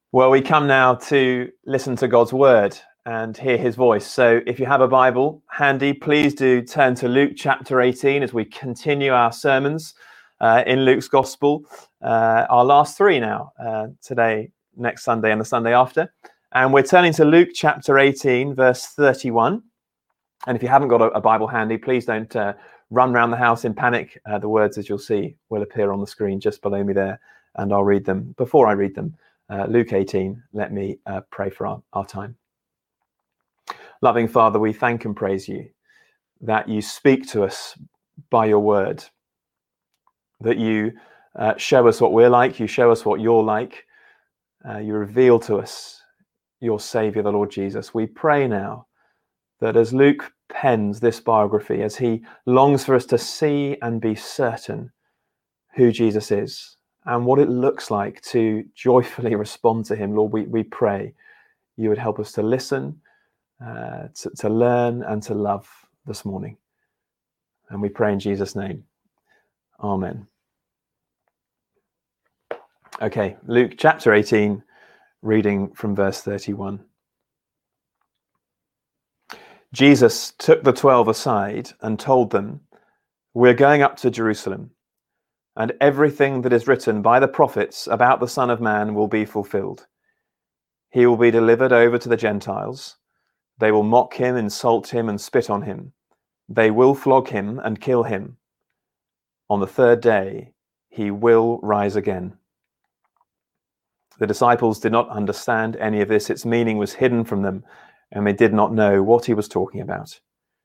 Well, we come now to listen to God's word and hear his voice. So if you have a Bible handy, please do turn to Luke chapter 18 as we continue our sermons in Luke's gospel. Our last three now, today, next Sunday and the Sunday after. And we're turning to Luke chapter 18, verse 31. And if you haven't got a Bible handy, please don't run around the house in panic. The words, as you'll see, will appear on the screen just below me there, and I'll read them. Before I read them, Luke 18, let me pray for our time. Loving Father, we thank and praise you that you speak to us by your word, that you show us what we're like, you show us what you're like, you reveal to us your Saviour, the Lord Jesus. We pray now that as Luke pens this biography, as he longs for us to see and be certain who Jesus is, and what it looks like to joyfully respond to him, Lord, we pray you would help us to listen, to learn and to love this morning. And we pray in Jesus' name. Amen. Okay, Luke chapter 18, reading from verse 31. Jesus took the 12 aside and told them, "We're going up to Jerusalem, and everything that is written by the prophets about the Son of Man will be fulfilled. He will be delivered over to the Gentiles. They will mock him, insult him, and spit on him. They will flog him and kill him. On the third day, he will rise again." The disciples did not understand any of this. Its meaning was hidden from them, and they did not know what he was talking about.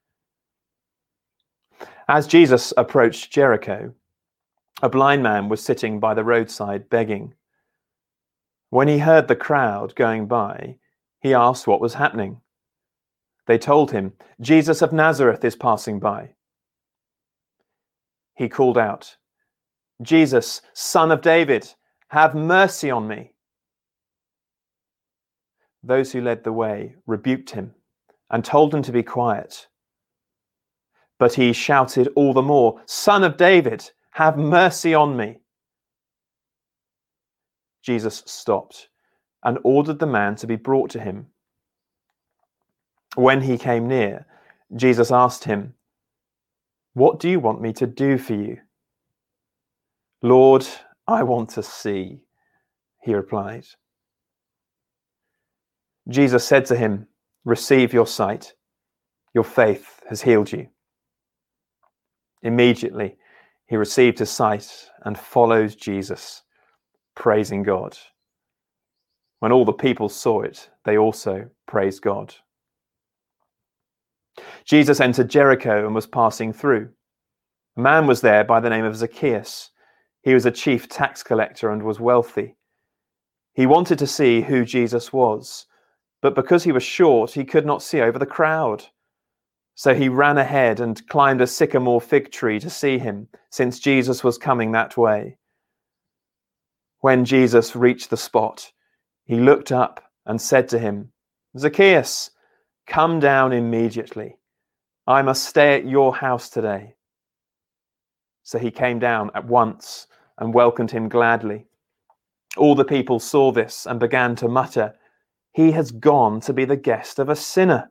As Jesus approached Jericho, a blind man was sitting by the roadside begging. When he heard the crowd going by, he asked what was happening. They told him, "Jesus of Nazareth is passing by." He called out, "Jesus, Son of David, have mercy on me." Those who led the way rebuked him and told him to be quiet. But he shouted all the more, "Son of David, have mercy on me." Jesus stopped and ordered the man to be brought to him. When he came near, Jesus asked him, "What do you want me to do for you?" "Lord, I want to see," he replied. Jesus said to him, "Receive your sight. Your faith has healed you." Immediately, he received his sight and followed Jesus, praising God. When all the people saw it, they also praised God. Jesus entered Jericho and was passing through. A man was there by the name of Zacchaeus. He was a chief tax collector and was wealthy. He wanted to see who Jesus was, but because he was short, he could not see over the crowd. So he ran ahead and climbed a sycamore fig tree to see him, since Jesus was coming that way. When Jesus reached the spot, he looked up and said to him, "Zacchaeus, come down immediately. I must stay at your house today." So he came down at once and welcomed him gladly. All the people saw this and began to mutter, "He has gone to be the guest of a sinner."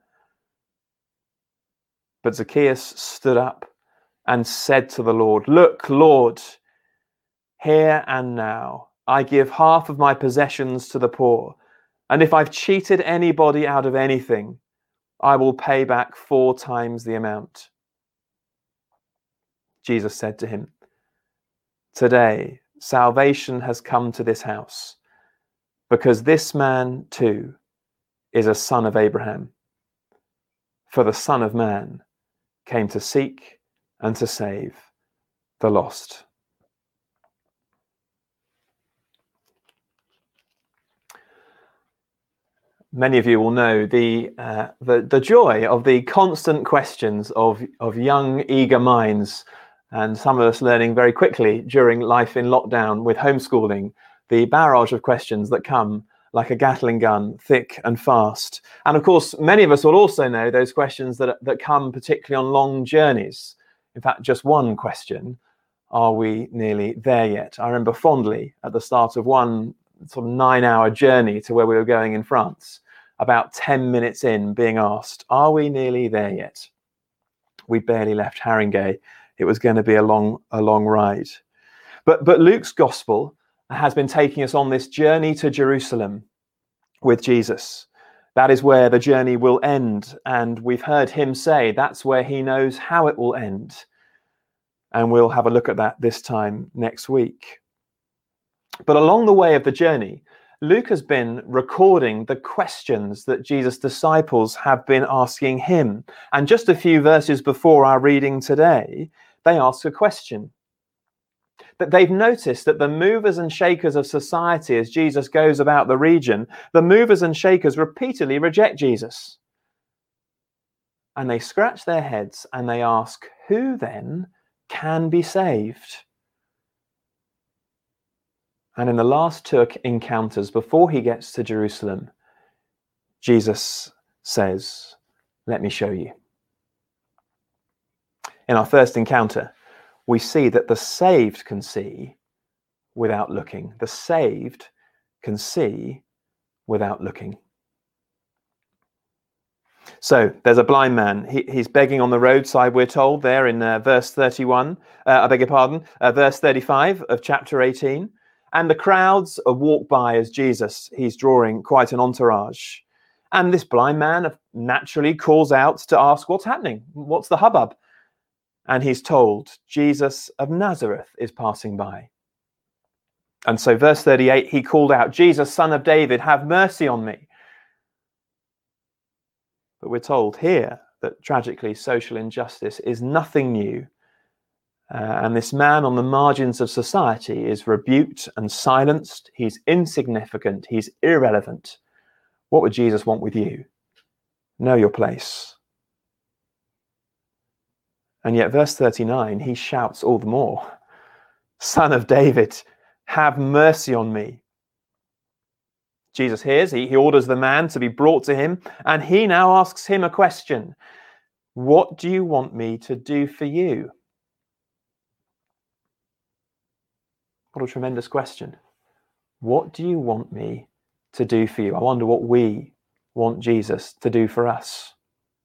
But Zacchaeus stood up and said to the Lord, "Look, Lord, here and now I give half of my possessions to the poor, and if I've cheated anybody out of anything, I will pay back 4 times the amount." Jesus said to him, "Today salvation has come to this house, because this man too is a son of Abraham. For the Son of Man came to seek and to save the lost." Many of you will know the joy of the constant questions of young, eager minds, and some of us learning very quickly during life in lockdown with homeschooling, the barrage of questions that come like a Gatling gun, thick and fast. And of course, many of us will also know those questions that come particularly on long journeys. In fact, just one question: are we nearly there yet? I remember fondly at the start of one sort of 9-hour journey to where we were going in France, about 10 minutes in, being asked, are we nearly there yet? We barely left Haringey. It was going to be a long ride. But Luke's gospel has been taking us on this journey to Jerusalem with Jesus. That is where the journey will end. And we've heard him say that's where he knows how it will end. And we'll have a look at that this time next week. But along the way of the journey, Luke has been recording the questions that Jesus' disciples have been asking him. And just a few verses before our reading today, they ask a question. That they've noticed that the movers and shakers of society, as Jesus goes about the region, the movers and shakers repeatedly reject Jesus. And they scratch their heads and they ask, who then can be saved? And in the last two encounters, before he gets to Jerusalem, Jesus says, let me show you. In our first encounter, we see that the saved can see without looking. The saved can see without looking. So there's a blind man. He's begging on the roadside, we're told, there in verse 31. Verse 35 of chapter 18. And the crowds walk by as Jesus, he's drawing quite an entourage. And this blind man naturally calls out to ask what's happening, what's the hubbub? And he's told, Jesus of Nazareth is passing by. And so verse 38, he called out, Jesus, son of David, have mercy on me. But we're told here that tragically social injustice is nothing new. And this man on the margins of society is rebuked and silenced. He's insignificant. He's irrelevant. What would Jesus want with you? Know your place. And yet verse 39, he shouts all the more, Son of David, have mercy on me. Jesus hears, he orders the man to be brought to him, and he now asks him a question. What do you want me to do for you? What a tremendous question. What do you want me to do for you? I wonder what we want Jesus to do for us.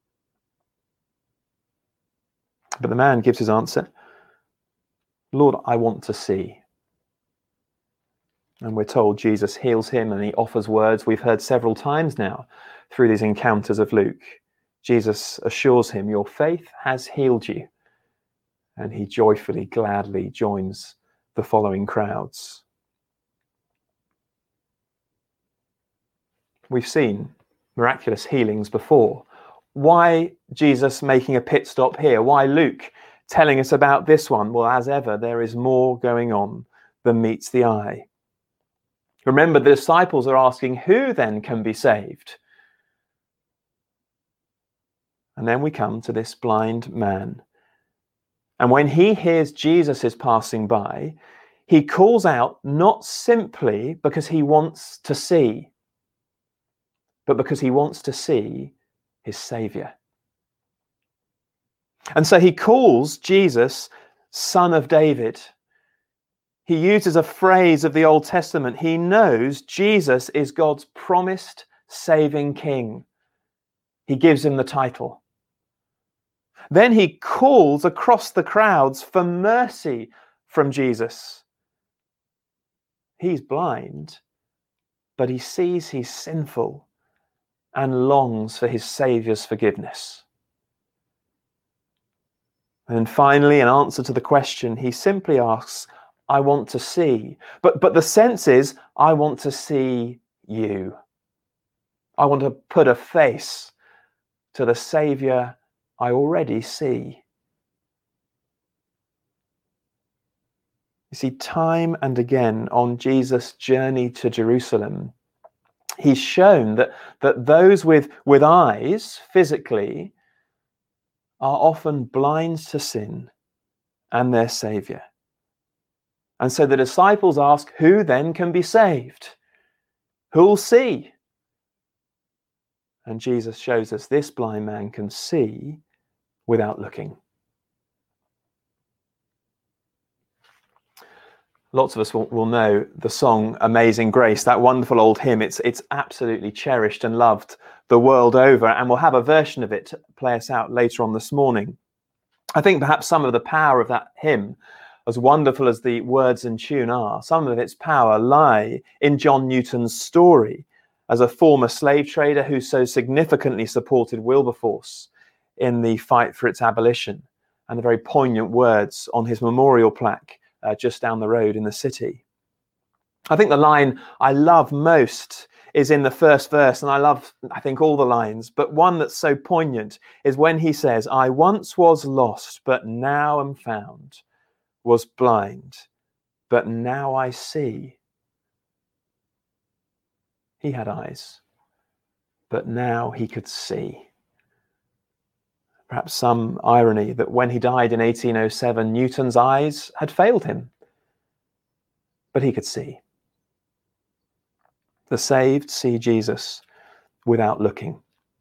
But the man gives his answer. Lord, I want to see. And we're told Jesus heals him and he offers words we've heard several times now through these encounters of Luke. Jesus assures him, your faith has healed you. And he joyfully, gladly joins the following crowds. We've seen miraculous healings before. Why Jesus making a pit stop here? Why Luke telling us about this one? Well, as ever, there is more going on than meets the eye. Remember, the disciples are asking, who then can be saved? And then we come to this blind man. And when he hears Jesus is passing by, he calls out not simply because he wants to see, but because he wants to see his Saviour. And so he calls Jesus Son of David. He uses a phrase of the Old Testament. He knows Jesus is God's promised saving king. He gives him the title. Then he calls across the crowds for mercy from Jesus. He's blind, but he sees he's sinful and longs for his Saviour's forgiveness. And finally, in answer to the question, he simply asks, I want to see. But the sense is, I want to see you. I want to put a face to the Saviour I already see. You see, time and again on Jesus' journey to Jerusalem, he's shown that those with eyes physically are often blind to sin and their Saviour. And so the disciples ask, who then can be saved? Who'll see? And Jesus shows us this blind man can see without looking. Lots of us will know the song Amazing Grace, that wonderful old hymn. It's absolutely cherished and loved the world over, and we'll have a version of it to play us out later on this morning. I think perhaps some of the power of that hymn, as wonderful as the words and tune are, some of its power lie in John Newton's story as a former slave trader who so significantly supported Wilberforce in the fight for its abolition, and the very poignant words on his memorial plaque just down the road in the city. I think the line I love most is in the first verse, and I think all the lines, but one that's so poignant is when he says, "I once was lost, but now am found, was blind, but now I see." He had eyes, but now he could see. Perhaps some irony that when he died in 1807, Newton's eyes had failed him, but he could see. The saved see Jesus without looking.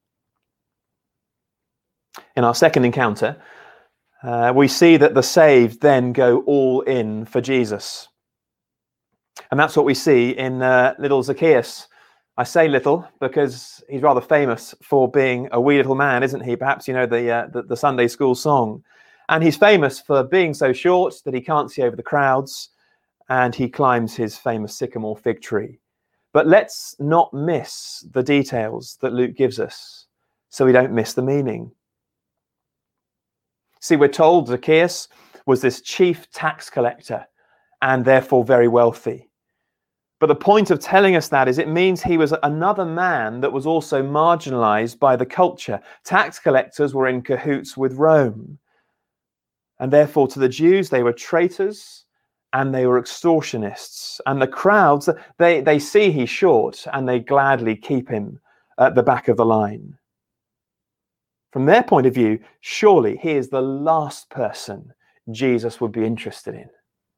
In our second encounter, we see that the saved then go all in for Jesus. And that's what we see in little Zacchaeus. I say little because he's rather famous for being a wee little man, isn't he? Perhaps you know the Sunday school song. And he's famous for being so short that he can't see over the crowds, and he climbs his famous sycamore fig tree. But let's not miss the details that Luke gives us so we don't miss the meaning. See, we're told Zacchaeus was this chief tax collector and therefore very wealthy. But the point of telling us that is it means he was another man that was also marginalized by the culture. Tax collectors were in cahoots with Rome. And therefore to the Jews, they were traitors and they were extortionists. And the crowds, they see he's short and they gladly keep him at the back of the line. From their point of view, surely he is the last person Jesus would be interested in.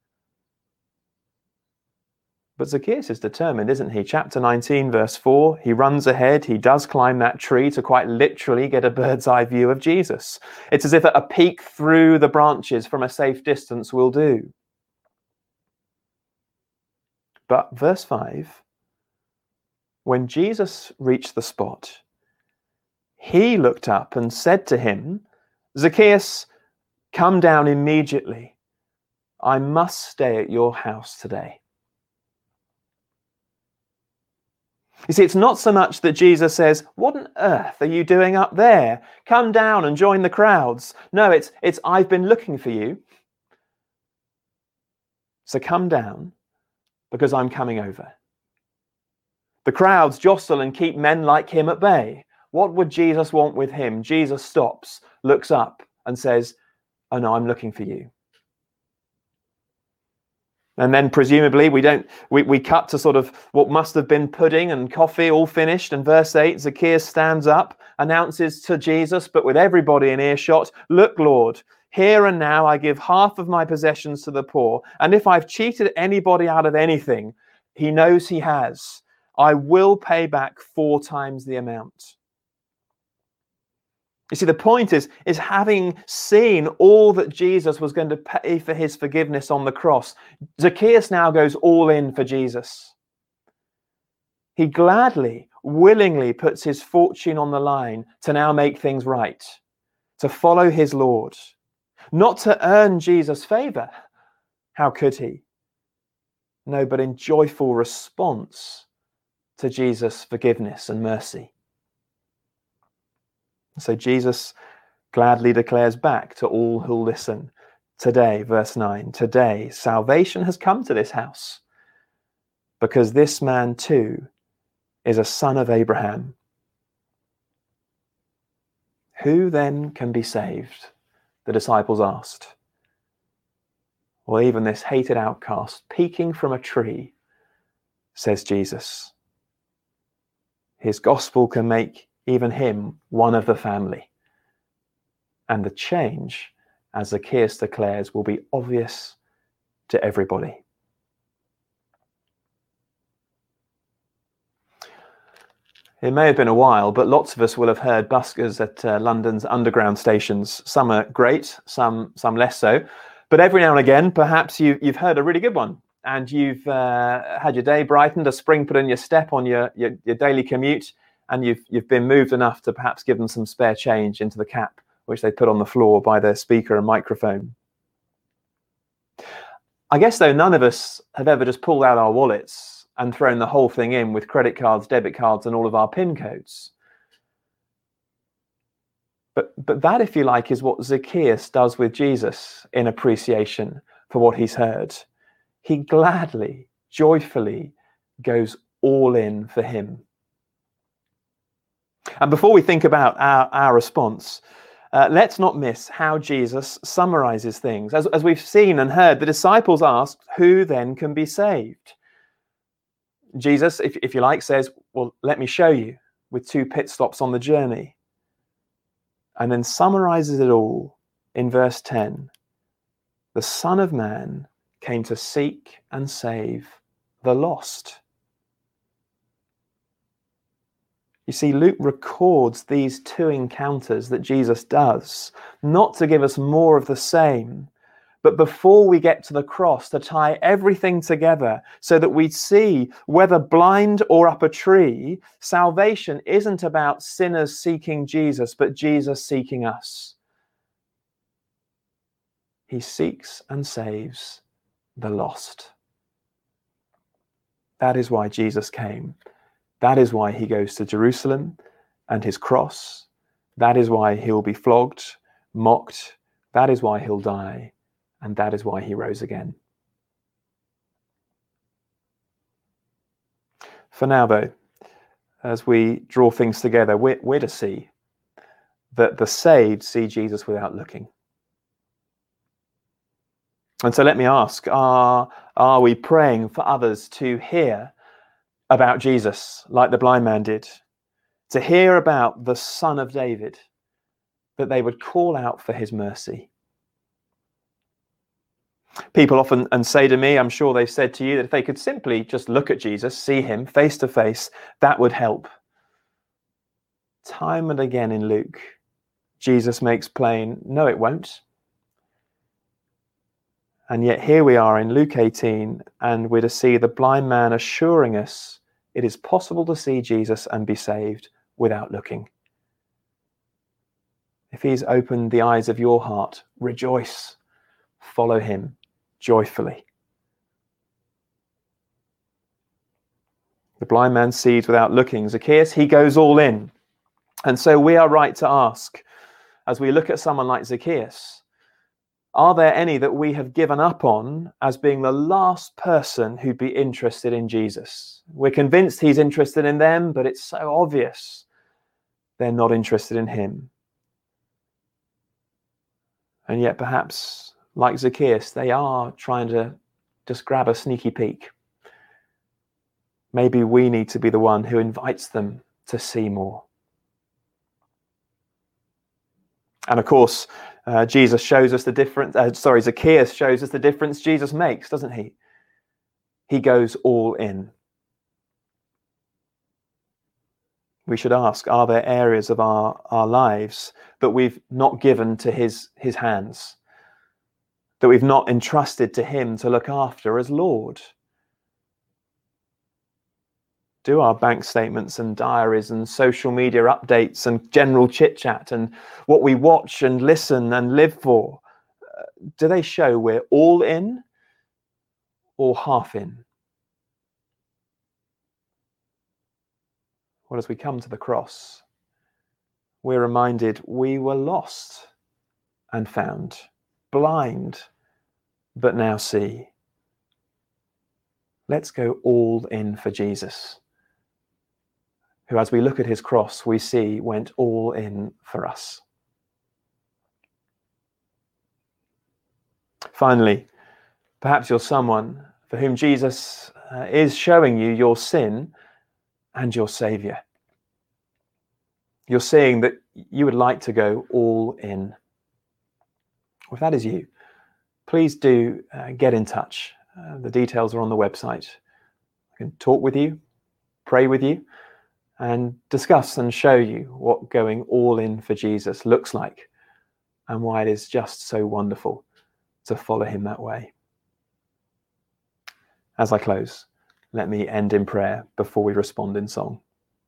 But Zacchaeus is determined, isn't he? Chapter 19, verse 4, he runs ahead. He does climb that tree to quite literally get a bird's eye view of Jesus. It's as if a peek through the branches from a safe distance will do. But verse 5, when Jesus reached the spot, he looked up and said to him, "Zacchaeus, come down immediately. I must stay at your house today." You see, it's not so much that Jesus says, "What on earth are you doing up there? Come down and join the crowds." No, it's "I've been looking for you. So come down because I'm coming over." The crowds jostle and keep men like him at bay. What would Jesus want with him? Jesus stops, looks up and says, "Oh no, I'm looking for you." And then presumably we cut to sort of what must have been pudding and coffee all finished. And verse 8, Zacchaeus stands up, announces to Jesus, but with everybody in earshot, "Look, Lord, here and now I give half of my possessions to the poor. And if I've cheated anybody out of anything," he knows he has, "I will pay back 4 times the amount." You see, the point is having seen all that Jesus was going to pay for his forgiveness on the cross, Zacchaeus now goes all in for Jesus. He gladly, willingly puts his fortune on the line to now make things right, to follow his Lord, not to earn Jesus' favor. How could he? No, but in joyful response to Jesus' forgiveness and mercy. So Jesus gladly declares back to all who'll listen, today, verse 9, today salvation has come to this house, because this man too is a son of Abraham. Who then can be saved? The disciples asked. Well, even this hated outcast peeking from a tree, says Jesus. His gospel can make even him one of the family. And the change, as Zacchaeus declares, will be obvious to everybody. It may have been a while, but lots of us will have heard buskers at London's underground stations. Some are great, some less so. But every now and again, perhaps you've heard a really good one. and you've had your day brightened, a spring put in your step on your daily commute, and you've been moved enough to perhaps give them some spare change into the cap, which they put on the floor by their speaker and microphone. I guess, though, none of us have ever just pulled out our wallets and thrown the whole thing in with credit cards, debit cards, and all of our PIN codes. But that, if you like, is what Zacchaeus does with Jesus in appreciation for what he's heard. He gladly, joyfully goes all in for him. And before we think about our response, let's not miss how Jesus summarizes things. As we've seen and heard, the disciples asked, who then can be saved? Jesus, if you like, says, well, let me show you, with 2 pit stops on the journey. And then summarizes it all in verse 10. The Son of Man came to seek and save the lost. You see, Luke records these 2 encounters that Jesus does, not to give us more of the same, but before we get to the cross, to tie everything together so that we see, whether blind or up a tree, salvation isn't about sinners seeking Jesus, but Jesus seeking us. He seeks and saves the lost. That is why Jesus came. That is why he goes to Jerusalem and his cross. That is why he'll be flogged, mocked. That is why he'll die. And that is why he rose again. For now, though, as we draw things together, we're to see that the saved see Jesus without looking. And so let me ask, are we praying for others to hear about Jesus like the blind man did? To hear about the Son of David, that they would call out for his mercy? People often say to me, I'm sure they've said to you, that if they could simply just look at Jesus, see him face to face, that would help. Time and again in Luke, Jesus makes plain, no, it won't. And yet here we are in Luke 18, and we're to see the blind man assuring us it is possible to see Jesus and be saved without looking. If he's opened the eyes of your heart, rejoice, follow him joyfully. The blind man sees without looking. Zacchaeus, he goes all in. And so we are right to ask, as we look at someone like Zacchaeus, are there any that we have given up on as being the last person who'd be interested in Jesus? We're convinced he's interested in them, but it's so obvious they're not interested in him. And yet perhaps, like Zacchaeus, they are trying to just grab a sneaky peek. Maybe we need to be the one who invites them to see more. And of course, Zacchaeus shows us the difference Jesus makes, doesn't he? He goes all in. We should ask, are there areas of our lives that we've not given to his hands, that we've not entrusted to him to look after as Lord? Do our bank statements and diaries and social media updates and general chit-chat and what we watch and listen and live for, do they show we're all in or half in? Well, as we come to the cross, we're reminded we were lost and found, blind, but now see. Let's go all in for Jesus, who, as we look at his cross, we see went all in for us. Finally, perhaps you're someone for whom Jesus is showing you your sin and your Saviour. You're seeing that you would like to go all in. Well, if that is you, please do get in touch. The details are on the website. I can talk with you, pray with you, and discuss and show you what going all in for Jesus looks like and why it is just so wonderful to follow him that way. As I close, let me end in prayer before we respond in song.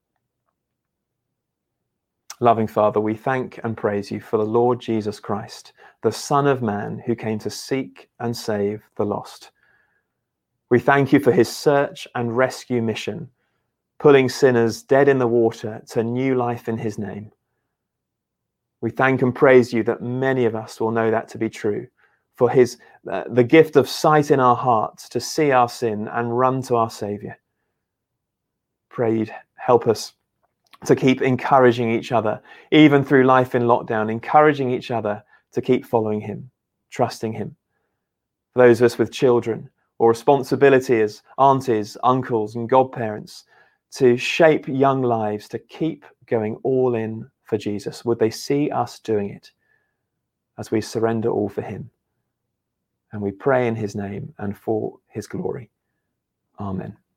Loving Father, we thank and praise you for the Lord Jesus Christ, the Son of Man who came to seek and save the lost. We thank you for his search and rescue mission, pulling sinners dead in the water to new life in his name. We thank and praise you that many of us will know that to be true, for the gift of sight in our hearts to see our sin and run to our Saviour. Pray you'd help us to keep encouraging each other, even through life in lockdown, encouraging each other to keep following him, trusting him. For those of us with children or responsibility as aunties, uncles and godparents, to shape young lives to keep going all in for Jesus. Would they see us doing it as we surrender all for him? And we pray in his name and for his glory. Amen.